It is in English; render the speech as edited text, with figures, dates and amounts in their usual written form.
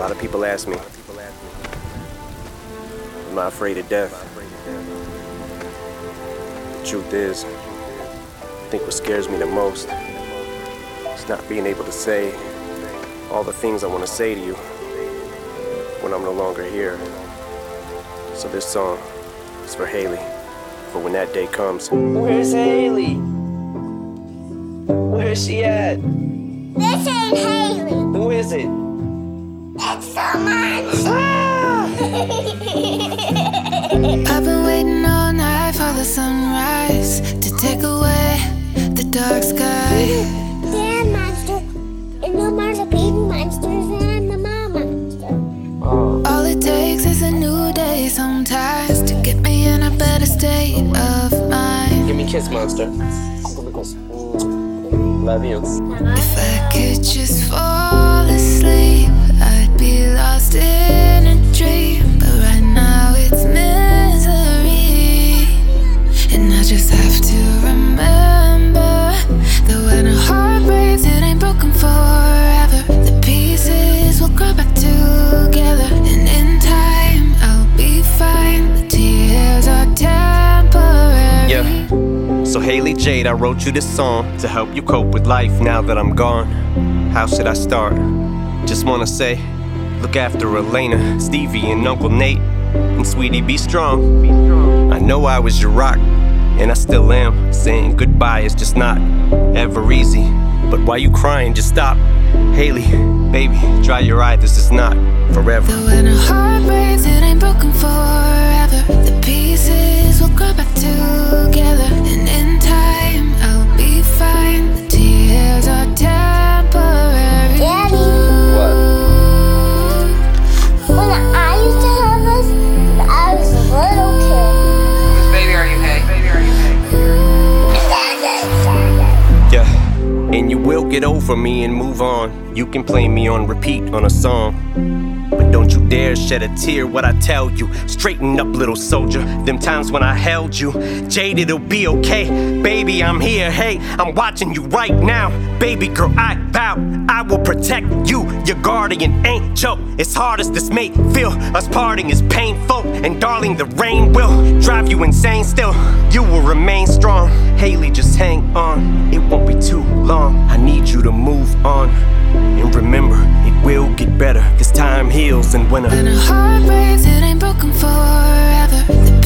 lot of people ask me, am I afraid of death? The truth is, I think what scares me the most is not being able to say all the things I want to say to you when I'm no longer here. So this song is for Haley, for when that day comes. Where's Haley? Where's she at? This ain't Haley. Who is it? It's someone. I've been waiting all night for the sunrise to take away the dark sky. They're a monster. And no monster, baby monsters, and I'm the mom monster. All it takes is a new day sometimes to get me in a better state of mind. Give me a kiss, monster. Love you. If I could just fall asleep, I'd be lost in a dream. But right now it's misery, and I just have to remember that when a heart breaks, it ain't broken forever. The pieces will grow back together, and in time I'll be fine. The tears are temporary. Yeah. So Haley Jade, I wrote you this song to help you cope with life now that I'm gone. How should I start? Just wanna say, look after Elena, Stevie, and Uncle Nate. And sweetie, be strong. I know I was your rock, and I still am. Saying goodbye is just not ever easy. But why you crying? Just stop. Haley, baby, dry your eye, this is not forever. But when a heart breaks, it ain't broken forever. The pieces will grow back together, and in time I'll be fine. The tears are temporary. Daddy. What? When I used to have this, I was a little kid. Baby, are you hey? Baby, are you hey? Yeah, and you will get over me and move on. You can play me on repeat on a song, but don't you dare shed a tear what I tell you. Straighten up, little soldier. Them times when I held you, Jade, it'll be okay. Baby, I'm here, hey, I'm watching you right now. Baby girl, I vow I will protect you, your guardian angel. As hard as this may feel, us parting is painful. And darling, the rain will drive you insane still. You will remain strong. Haley, just hang on, it won't be too long. I need you to move on, and remember, it will get better. This time heals and when When a heart breaks, it ain't broken forever. The